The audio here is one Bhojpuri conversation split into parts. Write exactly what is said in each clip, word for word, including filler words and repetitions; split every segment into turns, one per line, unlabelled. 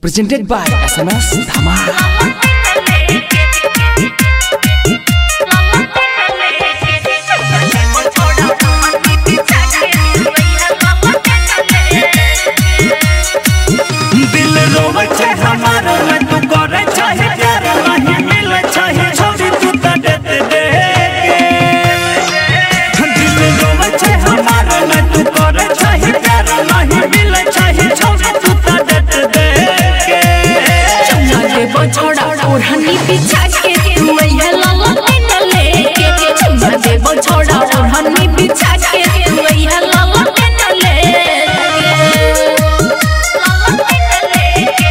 Presented by S M S Dhamal.
ओढ़नी बिछा के तू अइहे लाला टेंडर लेके चुम्मा देबो छोड़ा ओढ़नी बिछा के तू अइहे लाला टेंडर लेके लाला टेंडर लेके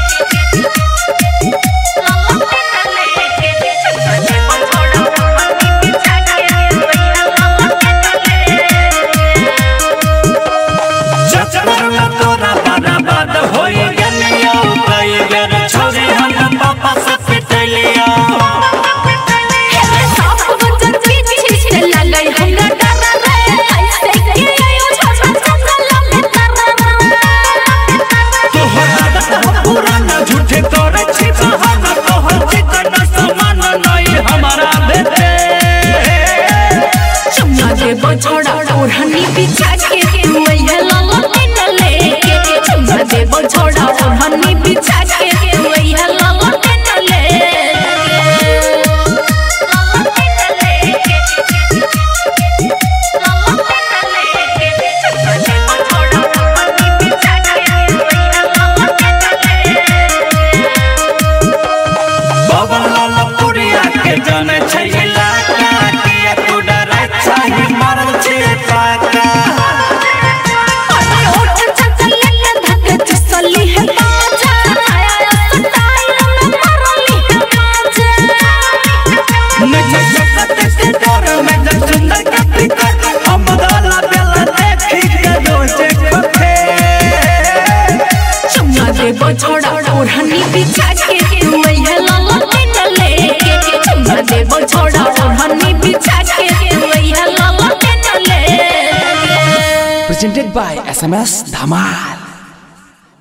लाला टेंडर लेके चुम्मा देबो छोड़ा ओढ़नी बिछा के तू अइहे लाला टेंडर लेके
चक्कर में तोरा बर्बाद होई गलिया कई बेर छोरी हम पापा से
छोड़ा ओढ़नी बिछा के तू अइहे लाला टेंडर लेके चुम्मा देबो छोड़ा ओढ़नी बिछा के तू अइहे लाला टेंडर लेके लाला टेंडर लेके लाला टेंडर लेके चुम्मा देबो छोड़ा ओढ़नी बिछा के तू अइहे लाला टेंडर लेके
बाबा लाला पुरिया के जाने छैला किया तू डरा चाहे मरल छे पाका
अरे ओठ चचल ले धक चसली है बाजा आया सताई में मरली है बाजा
नचे सकते के डर में जब सुंदर का पिकर हम दाला बेला देखी के रोजे खथे
चुम्मा देबो छोड़ा ओढ़नी बिछा के तू अइहे लाला टेंडर लेके चुम्मा देबो छोड़ा ओढ़नी बिछा के तू अइहे लाला टेंडर लेके
Presented by S M S Dhamal.